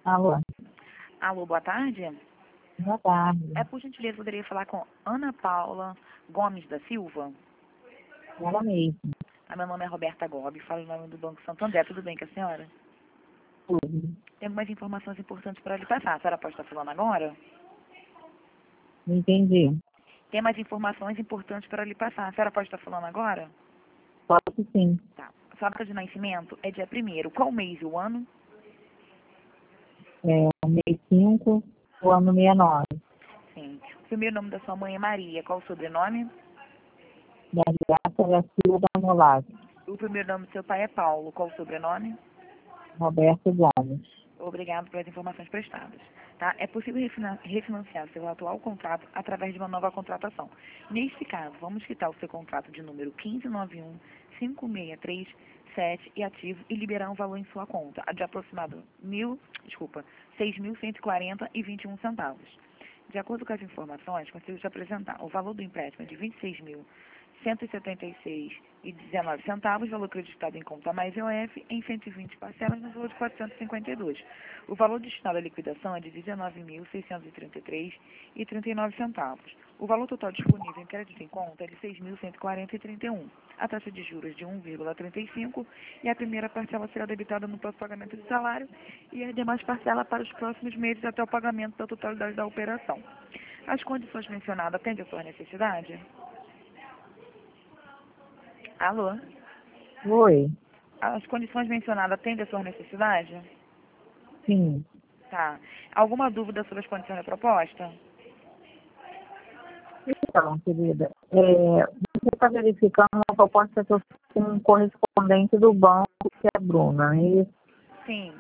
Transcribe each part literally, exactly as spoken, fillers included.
Alô, Alô, boa tarde. boa tarde. É, por gentileza, poderia falar com Ana Paula Gomes da Silva? Ela mesmo. Ah, meu nome é Roberta Gobi, falo em nome do Banco Santander. Tudo bem com a senhora? Tudo. Tem algumas informações importantes para lhe passar. A senhora pode estar falando agora? Entendi. Tem mais informações importantes para lhe passar. A senhora pode estar falando agora? Posso sim. Tá. A sua data de nascimento é dia primeiro. Qual o mês e o ano? É o mês cinco, o ano sessenta e nove. Sim. O primeiro nome da sua mãe é Maria. Qual o sobrenome? Da Graça da Silva Nolave. O primeiro nome do seu pai é Paulo. Qual o sobrenome? Roberto Gomes. Obrigado pelas informações prestadas. Tá? É possível refina- refinanciar seu atual contrato através de uma nova contratação. Neste caso, vamos quitar o seu contrato de número um cinco nove um cinco seis três sete e ativo e liberar um valor em sua conta de aproximado mil, desculpa, seis mil cento e quarenta e vinte e um centavos. De acordo com as informações, consigo te apresentar o valor do empréstimo é de vinte e seis mil cento e setenta e seis e dezenove centavos, valor acreditado em conta mais I O F, em cento e vinte parcelas no valor de quatrocentos e cinquenta e dois. O valor destinado à liquidação é de dezenove mil seiscentos e trinta e três e trinta e nove centavos. O valor total disponível em crédito em conta é de seis mil cento e quarenta e trinta e um. A taxa de juros de um vírgula trinta e cinco e a primeira parcela será debitada no próximo pagamento de salário e as demais parcelas para os próximos meses até o pagamento da totalidade da operação. As condições mencionadas atendem à sua necessidade? Alô? Oi. As condições mencionadas atendem à sua necessidade? Sim. Tá. Alguma dúvida sobre as condições da proposta? Então, querida, é, você está verificando uma proposta que eu fiz com um correspondente do banco, que é a Bruna. E, Sim.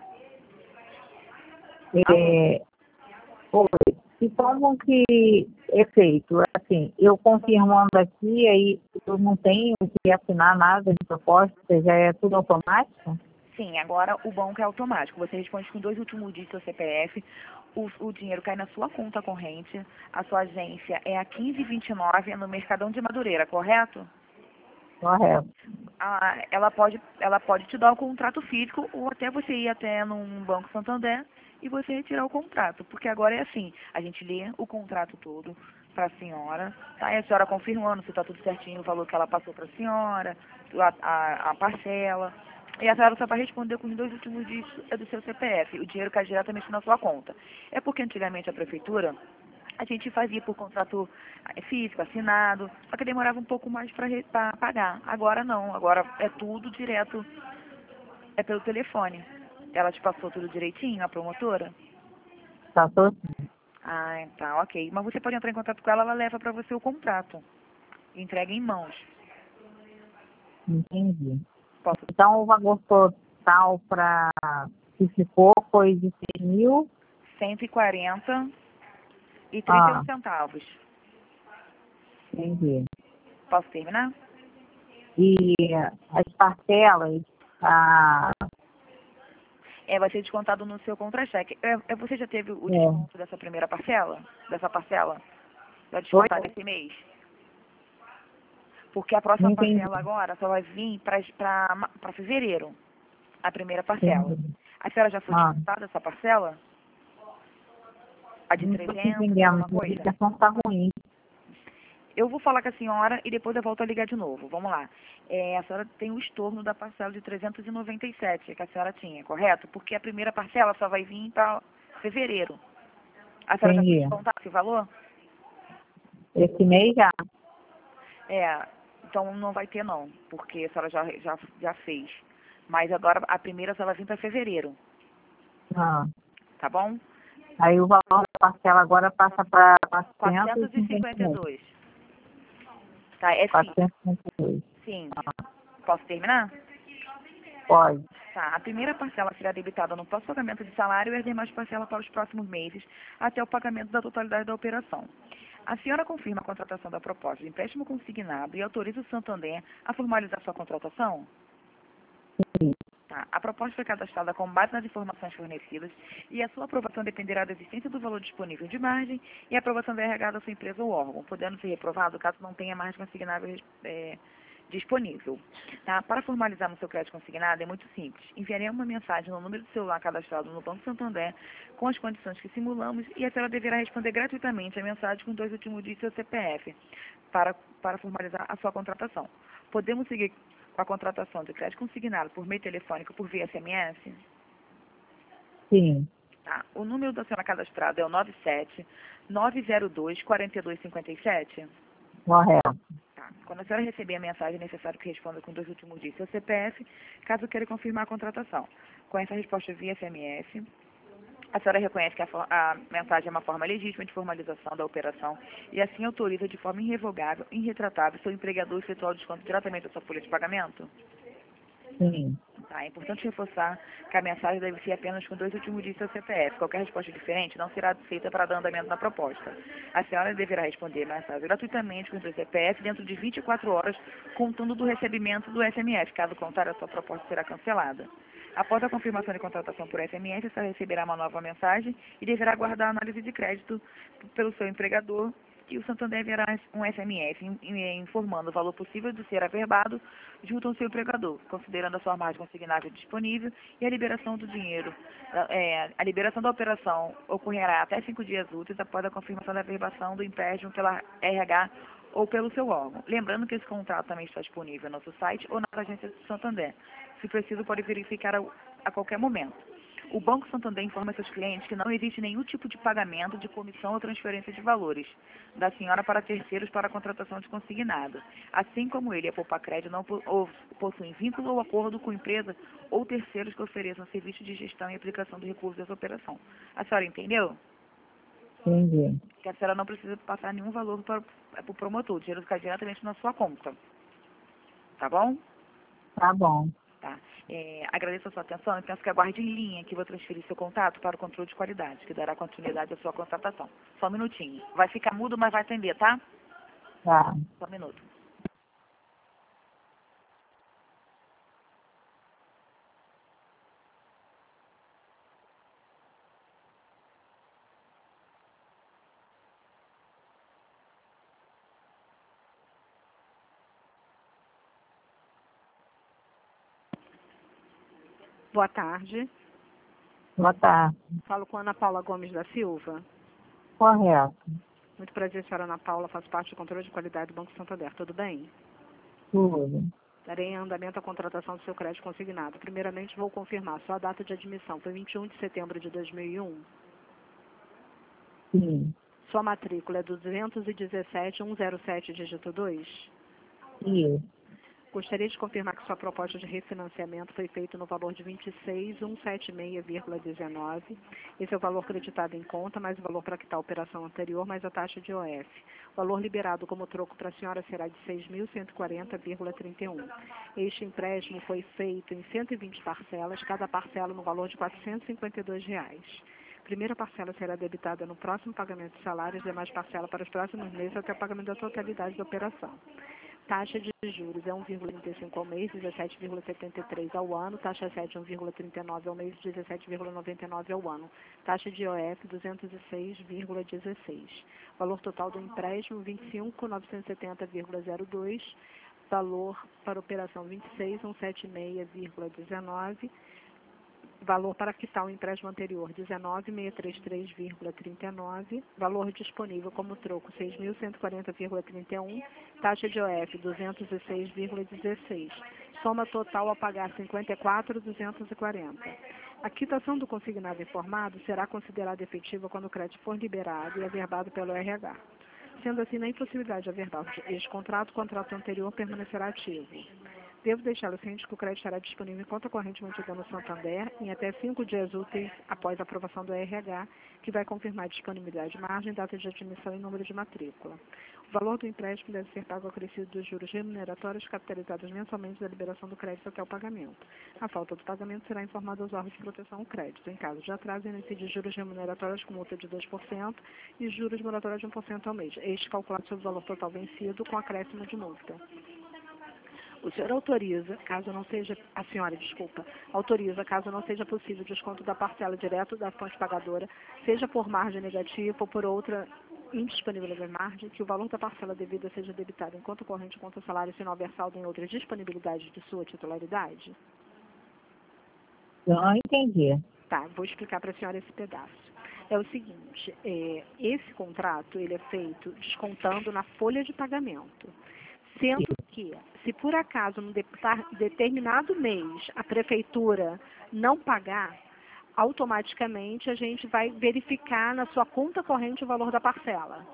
Alô? é, oi. E como que é feito? Assim, eu confirmando aqui, aí eu não tenho que assinar nada de proposta, já é tudo automático? Sim, agora o banco é automático. Você responde com dois últimos dígitos do seu C P F, o, o dinheiro cai na sua conta corrente, a sua agência é a quinze vinte e nove no Mercadão de Madureira, correto? Correto. Ah, ela pode, ela pode te dar o contrato físico ou até você ir até num Banco Santander e você retirar o contrato, porque agora é assim, a gente lê o contrato todo para a senhora, tá? E a senhora confirmando se está tudo certinho, o valor que ela passou para a senhora, a, a, a parcela, e a senhora só vai responder com os dois últimos dígitos é do seu C P F, o dinheiro cai diretamente na sua conta. É porque antigamente a prefeitura a gente fazia por contrato físico, assinado, só que demorava um pouco mais para pagar. Agora não, agora é tudo direto, é pelo telefone. Ela te passou tudo direitinho, a promotora? Tá tudo sim. Ah, tá, ok. Mas você pode entrar em contato com ela, ela leva para você o contrato. E entrega em mãos. Entendi. Posso? Então, o valor total para que ficou foi de seis mil. cento e quarenta e trinta e um Ah, centavos. entendi. Posso terminar? E as parcelas, ah, É, vai ser descontado no seu contra-cheque. É, é, você já teve o é, desconto dessa primeira parcela? Dessa parcela? Vai foi, descontar desse mês? Porque a próxima entendi, parcela agora só vai vir para fevereiro, a primeira parcela. entendi. A senhora já foi Ah, descontada essa parcela? A de não estou trezentos e entendendo, alguma a coisa? ligação está ruim. Eu vou falar com a senhora e depois eu volto a ligar de novo. Vamos lá. É, a senhora tem o estorno da parcela de trezentos e noventa e sete que a senhora tinha, correto? Porque a primeira parcela só vai vir para fevereiro. A senhora já foi Entendi. descontada esse valor? Esse mês já. É, então não vai ter não, porque a senhora já, já, já fez. Mas agora a primeira só vai vir para fevereiro, Ah, tá bom? aí o valor da parcela agora passa para quatrocentos quatrocentos e e cinquenta cinquenta e e dois. dois. Tá, é sim. quatrocentos e cinquenta e dois. Sim. Ah, Posso terminar? pode. Tá, a primeira parcela será debitada no próximo pagamento de salário e as demais parcelas para os próximos meses, até o pagamento da totalidade da operação. A senhora confirma a contratação da proposta de empréstimo consignado e autoriza o Santander a formalizar sua contratação? Sim. Tá. A proposta foi cadastrada com base nas informações fornecidas e a sua aprovação dependerá da existência do valor disponível de margem e a aprovação da R H da sua empresa ou órgão, podendo ser reprovado caso não tenha margem consignável é, disponível. Tá? Para formalizar no seu crédito consignado é muito simples. Enviaremos uma mensagem no número do celular cadastrado no Banco Santander com as condições que simulamos e a senhora deverá responder gratuitamente a mensagem com dois últimos dígitos do seu C P F para, para formalizar a sua contratação. Podemos seguir com a contratação de crédito consignado por meio telefônico por via S M S? Sim. Tá. O número da senhora cadastrado é o nove sete nove zero dois quatro dois cinco sete? Correto. Tá. Quando a senhora receber a mensagem, é necessário que responda com dois últimos dígitos do seu C P F, caso queira confirmar a contratação. Com essa resposta via S M S, a senhora reconhece que a, a mensagem é uma forma legítima de formalização da operação e assim autoriza de forma irrevogável, irretratável, seu empregador efetuar o desconto diretamente da sua folha de pagamento? Sim. Tá, é importante reforçar que a mensagem deve ser apenas com dois últimos dígitos do C P F. Qualquer resposta diferente não será aceita para dar andamento na proposta. A senhora deverá responder a mensagem gratuitamente com o seu C P F dentro de vinte e quatro horas, contando do recebimento do S M S. Caso contrário, a sua proposta será cancelada. Após a confirmação de contratação por S M S, a senhora receberá uma nova mensagem e deverá aguardar a análise de crédito pelo seu empregador, e o Santander enviará um S M S informando o valor possível de ser averbado junto ao seu empregador, considerando a sua margem consignável disponível e a liberação do dinheiro. É, a liberação da operação ocorrerá até cinco dias úteis após a confirmação da averbação do empréstimo pela R H ou pelo seu órgão. Lembrando que esse contrato também está disponível no nosso site ou nas agências do Santander. Se preciso, pode verificar a, a qualquer momento. O Banco Santander informa seus clientes que não existe nenhum tipo de pagamento de comissão ou transferência de valores da senhora para terceiros para a contratação de consignado. Assim como ele e a Poupa Crédito não ou possuem vínculo ou acordo com empresa ou terceiros que ofereçam serviço de gestão e aplicação de recursos dessa operação. A senhora entendeu? Entendi. Que a senhora não precisa passar nenhum valor para, para o promotor. O dinheiro fica diretamente na sua conta. Tá bom? Tá bom. Tá. É, agradeço a sua atenção e peço que aguarde em linha que vou transferir seu contato para o controle de qualidade, que dará continuidade à sua contratação. Só um minutinho. Vai ficar mudo, mas vai atender, tá? Tá. Só um minuto. Boa tarde. Boa tarde. Falo com Ana Paula Gomes da Silva. Correto. Muito prazer, senhora Ana Paula. Faço parte do controle de qualidade do Banco Santander. Tudo bem? Tudo. Darei em andamento a contratação do seu crédito consignado. Primeiramente, vou confirmar. Sua data de admissão foi vinte e um de setembro de dois mil e um? Sim. Sua matrícula é duzentos e dezessete ponto cento e sete, dígito dois? Isso. Gostaria de confirmar que sua proposta de refinanciamento foi feita no valor de vinte e seis mil cento e setenta e seis vírgula dezenove. Esse é o valor creditado em conta, mais o valor para quitar a operação anterior, mais a taxa de O F. O valor liberado como troco para a senhora será de seis mil cento e quarenta vírgula trinta e um. Este empréstimo foi feito em cento e vinte parcelas, cada parcela no valor de quatrocentos e cinquenta e dois reais. Primeira parcela será debitada no próximo pagamento de salários, demais parcela para os próximos meses até o pagamento da totalidade da operação. Taxa de juros é um vírgula trinta e cinco ao mês, dezessete vírgula setenta e três ao ano. Taxa sete, um vírgula trinta e nove ao mês, dezessete vírgula noventa e nove ao ano. Taxa de O F, duzentos e seis vírgula dezesseis. Valor total do empréstimo, vinte e cinco mil novecentos e setenta vírgula zero dois. Valor para operação, vinte e seis mil cento e setenta e seis vírgula dezenove. Valor para quitar o empréstimo anterior, dezenove mil seiscentos e trinta e três vírgula trinta e nove. Valor disponível como troco, seis mil cento e quarenta vírgula trinta e um. Taxa de O F, duzentos e seis vírgula dezesseis. Soma total a pagar, cinquenta e quatro mil duzentos e quarenta. A quitação do consignado informado será considerada efetiva quando o crédito for liberado e averbado pelo R H. Sendo assim, na impossibilidade de averbar este contrato, o contrato anterior permanecerá ativo. Devo deixá-lo ciente que o crédito estará disponível em conta corrente mantida no Santander em até cinco dias úteis após a aprovação do R H, que vai confirmar disponibilidade de margem, data de admissão e número de matrícula. O valor do empréstimo deve ser pago acrescido dos juros remuneratórios capitalizados mensalmente da liberação do crédito até o pagamento. A falta do pagamento será informada aos órgãos de proteção ao crédito. Em caso de atraso, incide juros remuneratórios com multa de dois por cento e juros moratórios de um por cento ao mês. Este calculado sobre o valor total vencido com acréscimo de multa. O senhor autoriza, caso não seja, a senhora, desculpa, autoriza, caso não seja possível, o desconto da parcela direto da fonte pagadora, seja por margem negativa ou por outra indisponibilidade de margem, que o valor da parcela devida seja debitado em conta corrente, conta salário, se não houver saldo em outras disponibilidades de sua titularidade? Eu não entendi. Tá, vou explicar para a senhora esse pedaço. É o seguinte, é, esse contrato ele é feito descontando na folha de pagamento. Sendo que, se por acaso, num de- determinado mês, a prefeitura não pagar, automaticamente a gente vai verificar na sua conta corrente o valor da parcela.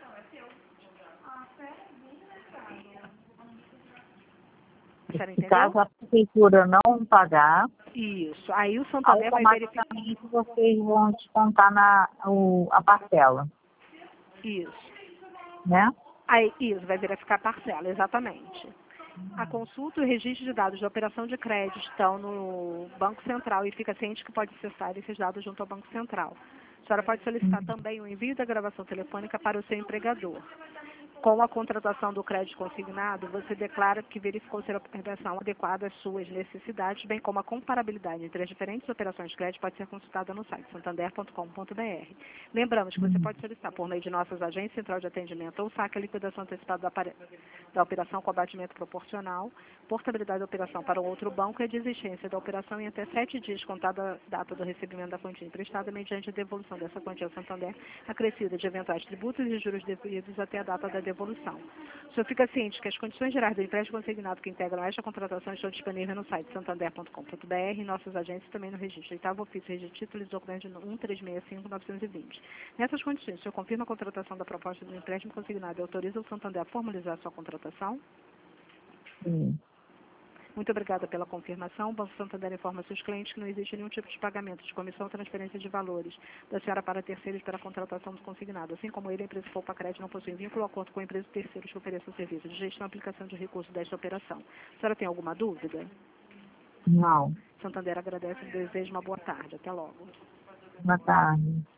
A senhora Se entendeu? caso a prefeitura não pagar, Isso. Aí o Santander vai verificar. automaticamente vocês vão descontar na, o, a parcela, Isso. né? Aí, isso, vai verificar a parcela, exatamente. A consulta e o registro de dados da operação de crédito estão no Banco Central e fica ciente que pode acessar esses dados junto ao Banco Central. A senhora pode solicitar também o envio da gravação telefônica para o seu empregador. Com a contratação do crédito consignado, você declara que verificou ser a operação adequada às suas necessidades, bem como a comparabilidade entre as diferentes operações de crédito pode ser consultada no site santander ponto com ponto br. Lembramos que você pode solicitar por meio de nossas agências central de atendimento ou saque a liquidação antecipada da, apare- da operação com abatimento proporcional, portabilidade da operação para um outro banco e a desistência da operação em até sete dias contada a data do recebimento da quantia emprestada mediante a devolução dessa quantia ao Santander acrescida de eventuais tributos e juros devidos até a data da devolução. Devolução. O senhor fica ciente que as condições gerais do empréstimo consignado que integram esta contratação estão disponíveis no site santander ponto com ponto br e nossas agências também no registro. Oitavo ofício, registro de títulos, documento um três seis cinco nove dois zero. Nessas condições, o senhor confirma a contratação da proposta do empréstimo consignado e autoriza o Santander a formalizar a sua contratação? Sim. Muito obrigada pela confirmação. O Banco Santander informa seus clientes que não existe nenhum tipo de pagamento de comissão ou transferência de valores da senhora para terceiros para a contratação do consignado. Assim como ele, a empresa Poupa Crédito não possui vínculo ou acordo com a empresa terceiros que ofereça o serviço de gestão e aplicação de recursos desta operação. A senhora tem alguma dúvida? Não. Santander agradece e deseja uma boa tarde. Até logo. Boa tarde.